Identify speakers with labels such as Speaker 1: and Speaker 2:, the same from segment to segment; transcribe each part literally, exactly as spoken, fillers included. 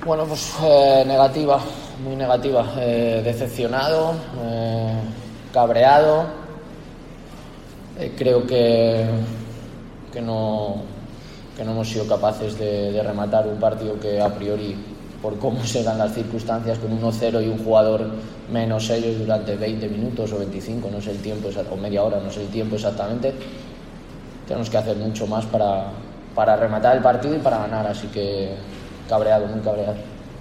Speaker 1: Bueno, pues eh, negativa, muy negativa, eh, decepcionado, eh, cabreado. Eh, creo que, que, no, que no hemos sido capaces de, de rematar un partido que a priori, por cómo se dan las circunstancias, con uno cero y un jugador menos ellos durante veinte minutos o veinticinco, no sé el tiempo, o media hora, no sé el tiempo exactamente, tenemos que hacer mucho más para, para rematar el partido y para ganar, así que cabreado, muy cabreado.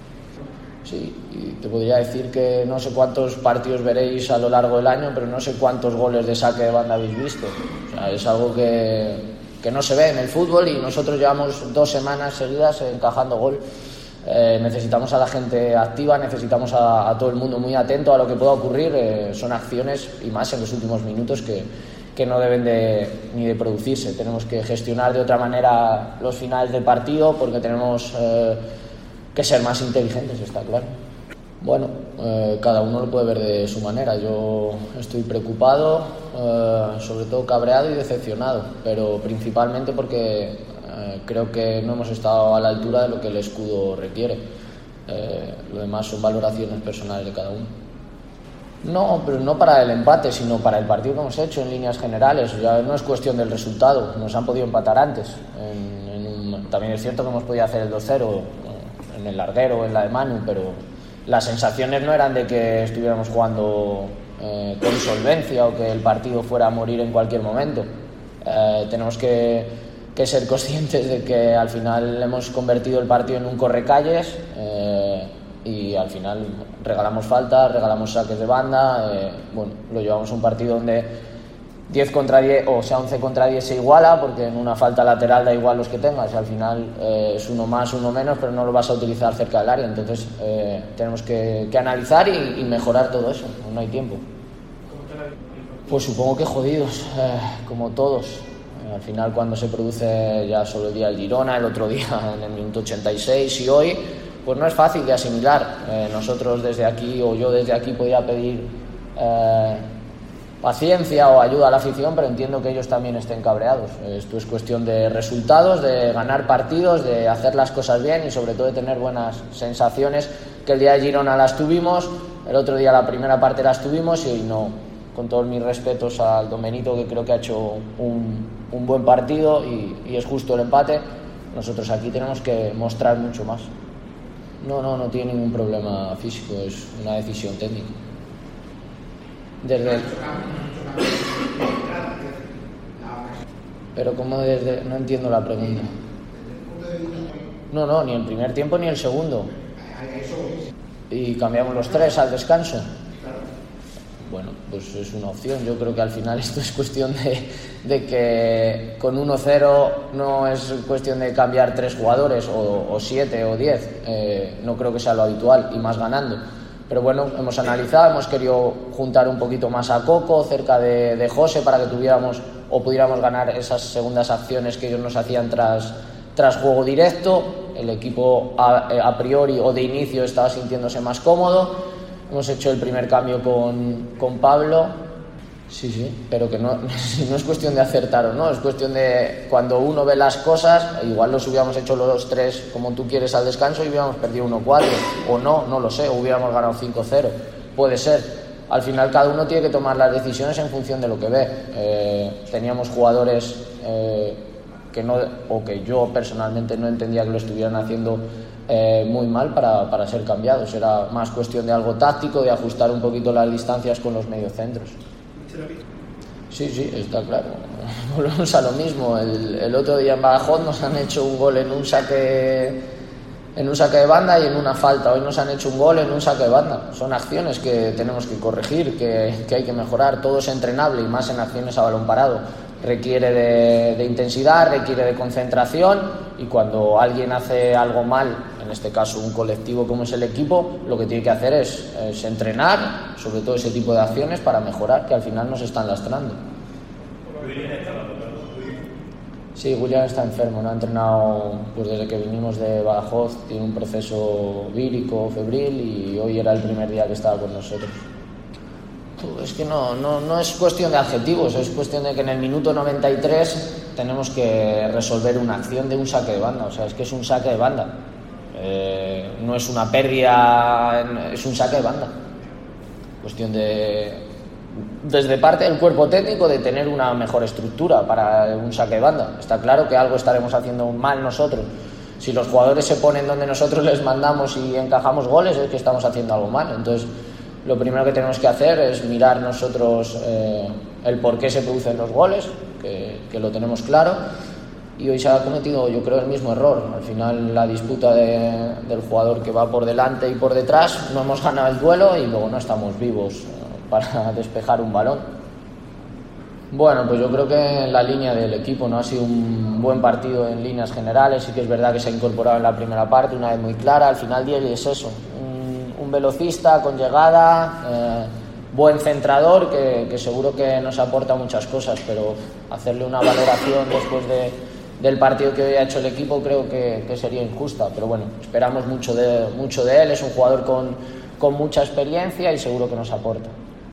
Speaker 1: Sí, y te podría decir que no sé cuántos partidos veréis a lo largo del año, pero no sé cuántos goles de saque de banda habéis visto. O sea, es algo que, que no se ve en el fútbol y nosotros llevamos dos semanas seguidas encajando gol. Eh, necesitamos a la gente activa, necesitamos a, a todo el mundo muy atento a lo que pueda ocurrir. Eh, son acciones, y más en los últimos minutos, que, que no deben de, ni de producirse. Tenemos que gestionar de otra manera los finales del partido, porque tenemos eh, que ser más inteligentes, está claro. Bueno, eh, cada uno lo puede ver de su manera. Yo estoy preocupado, eh, sobre todo cabreado y decepcionado, pero principalmente porque eh, creo que no hemos estado a la altura de lo que el escudo requiere. Eh, lo demás son valoraciones personales de cada uno. No, pero no para el empate, sino para el partido que hemos hecho en líneas generales. Ya no es cuestión del resultado, nos han podido empatar antes. En, en un, también es cierto que hemos podido hacer el dos cero en el larguero o en la de Manu, pero las sensaciones no eran de que estuviéramos jugando eh, con solvencia o que el partido fuera a morir en cualquier momento. Eh, tenemos que, que ser conscientes de que al final hemos convertido el partido en un correcalles eh, y al final regalamos faltas, regalamos saques de banda. Eh, bueno, lo llevamos a un partido donde diez contra diez, o sea, once contra diez se iguala, porque en una falta lateral da igual los que tengas, y al final eh, es uno más, uno menos, pero no lo vas a utilizar cerca del área. Entonces eh, tenemos que, que analizar y, y mejorar todo eso, no hay tiempo. Pues supongo que jodidos, eh, como todos. Eh, al final, cuando se produce ya solo el día del Girona, el otro día en el minuto ochenta y seis y hoy, pues no es fácil de asimilar. Eh, nosotros desde aquí, o yo desde aquí, podía pedir Eh, paciencia o ayuda a la afición, pero entiendo que ellos también estén cabreados. Esto es cuestión de resultados, de ganar partidos, de hacer las cosas bien y sobre todo de tener buenas sensaciones, que el día de Girona las tuvimos, el otro día la primera parte las tuvimos y hoy no. Con todos mis respetos al Don Benito, que creo que ha hecho un, un buen partido y, y es justo el empate, nosotros aquí tenemos que mostrar mucho más. No, no, no tiene ningún problema físico, es una decisión técnica. Desde el... Pero como desde... No entiendo la pregunta. No, no, ni el primer tiempo ni el segundo. Y cambiamos los tres al descanso. Bueno, pues es una opción. Yo creo que al final esto es cuestión de, de que con uno cero no es cuestión de cambiar tres jugadores o, o siete o diez. Eh, no creo que sea lo habitual, y más ganando. Pero bueno, hemos analizado, hemos querido juntar un poquito más a Coco cerca de, de José para que tuviéramos o pudiéramos ganar esas segundas acciones que ellos nos hacían tras, tras juego directo. El equipo a, a priori o de inicio estaba sintiéndose más cómodo. Hemos hecho el primer cambio con, con Pablo. Sí, sí, pero que no, no es cuestión de acertar o no, es cuestión de cuando uno ve las cosas, igual los hubiéramos hecho los tres como tú quieres al descanso y hubiéramos perdido uno cuatro, o no, no lo sé, o hubiéramos ganado cinco cero, puede ser. Al final cada uno tiene que tomar las decisiones en función de lo que ve. Eh, teníamos jugadores eh, que no, o que yo personalmente no entendía que lo estuvieran haciendo eh, muy mal para, para ser cambiados. Era más cuestión de algo táctico, de ajustar un poquito las distancias con los mediocentros. Sí, sí, está claro. Volvemos a lo mismo. El, el otro día en Badajoz nos han hecho un gol en un saque en un saque de banda y en una falta. Hoy nos han hecho un gol en un saque de banda. Son acciones que tenemos que corregir, que, que hay que mejorar. Todo es entrenable, y más en acciones a balón parado. Requiere de, de intensidad, requiere de concentración, y cuando alguien hace algo mal, en este caso un colectivo como es el equipo, lo que tiene que hacer es, es entrenar sobre todo ese tipo de acciones para mejorar, que al final nos están lastrando. Sí, William está enfermo, no ha entrenado pues desde que vinimos de Badajoz, tiene un proceso vírico, febril, y hoy era el primer día que estaba con nosotros. Es que no, no, no es cuestión de adjetivos, es cuestión de que en el minuto noventa y tres tenemos que resolver una acción de un saque de banda. O sea, es que es un saque de banda. Eh, no es una pérdida, es un saque de banda. Cuestión de, desde parte del cuerpo técnico, de tener una mejor estructura para un saque de banda. Está claro que algo estaremos haciendo mal nosotros. Si los jugadores se ponen donde nosotros les mandamos y encajamos goles, es que estamos haciendo algo mal. Entonces, lo primero que tenemos que hacer es mirar nosotros eh, el por qué se producen los goles, que, que lo tenemos claro. Y hoy se ha cometido, yo creo, el mismo error. Al final, la disputa de, del jugador que va por delante y por detrás, no hemos ganado el duelo y luego no estamos vivos eh, para despejar un balón. Bueno, pues yo creo que en la línea del equipo no ha sido un buen partido en líneas generales. Sí que es verdad que se ha incorporado en la primera parte, una vez muy clara. Al final, Diego es eso, un, un velocista con llegada, eh, buen centrador, que, que seguro que nos aporta muchas cosas, pero hacerle una valoración después de, del partido que hoy ha hecho el equipo creo que, que sería injusta. Pero bueno, esperamos mucho de, mucho de él. Es un jugador con, con mucha experiencia y seguro que nos aporta.